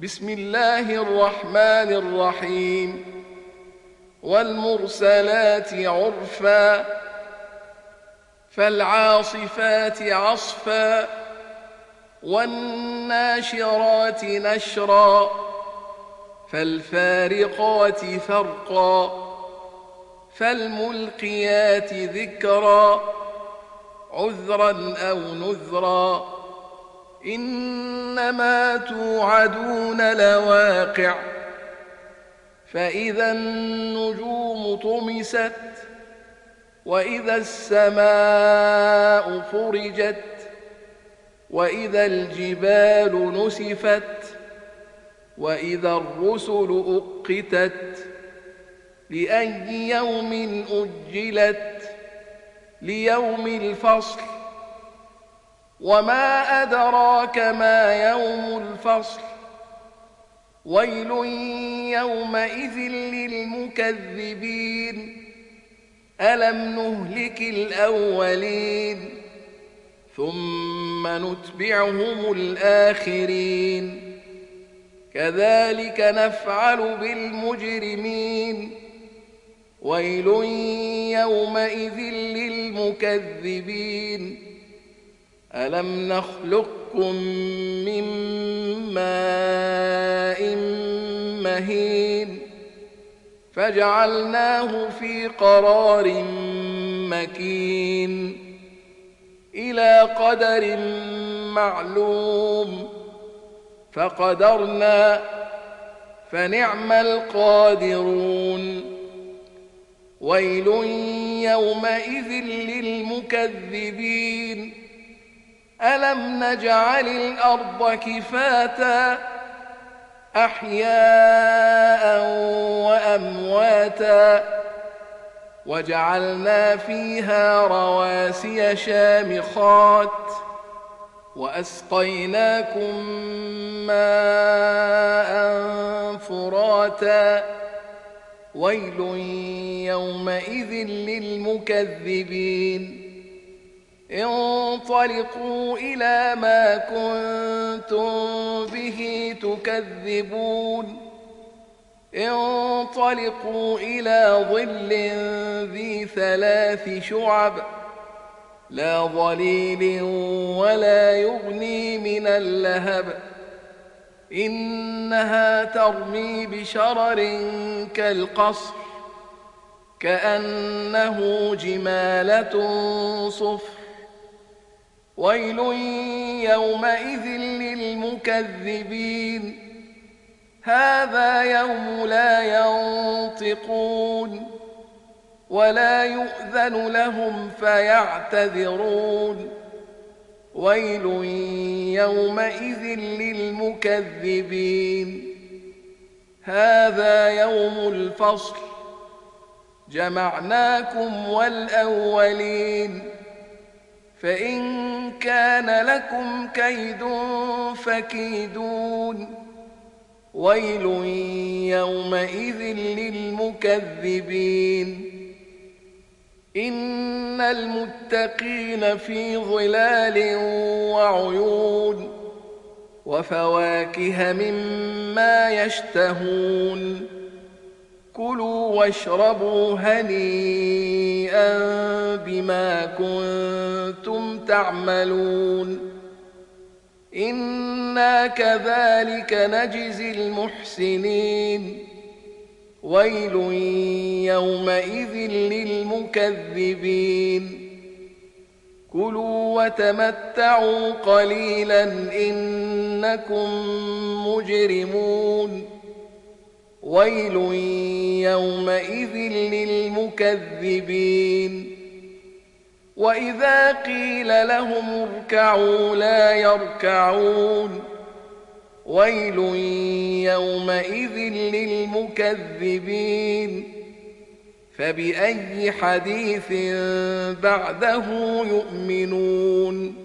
بسم الله الرحمن الرحيم والمرسلات عرفا فالعاصفات عصفا والناشرات نشرا فالفارقات فرقا فالملقيات ذكرا عذرا أو نذرا إنما توعدون لواقع فإذا النجوم طمست وإذا السماء فرجت وإذا الجبال نسفت وإذا الرسل أقتت لأي يوم أجلت ليوم الفصل وما أدراك ما يوم الفصل ويل يومئذ للمكذبين ألم نهلك الأولين ثم نتبعهم الآخرين كذلك نفعل بالمجرمين ويل يومئذ للمكذبين ألم نخلقكم من ماء مهين فجعلناه في قرار مكين إلى قدر معلوم فقدرنا فنعم القادرون ويل يومئذ للمكذبين ألم نجعل الأرض كفاتا أحياء وأمواتا وجعلنا فيها رواسي شامخات وأسقيناكم ماء فراتا ويل يومئذ للمكذبين انطلقوا إلى ما كنتم به تكذبون انطلقوا إلى ظل ذي 3 شعب لا ظليل ولا يغني من اللهب إنها ترمي بشرر كالقصر كأنه جمالة صفر ويل يومئذ للمكذبين هذا يوم لا ينطقون ولا يؤذن لهم فيعتذرون ويل يومئذ للمكذبين هذا يوم الفصل جمعناكم والأولين فإن كان لكم كيد فكيدون ويل يومئذ للمكذبين إن المتقين في ظلال وعيون وفواكه مما يشتهون كلوا واشربوا هنيئا بما كنتم تعملون إنا كذلك نجزي المحسنين ويل يومئذ للمكذبين كلوا وتمتعوا قليلا إنكم مجرمون ويل يومئذ للمكذبين وإذا قيل لهم اركعوا لا يركعون ويل يومئذ للمكذبين فبأي حديث بعده يؤمنون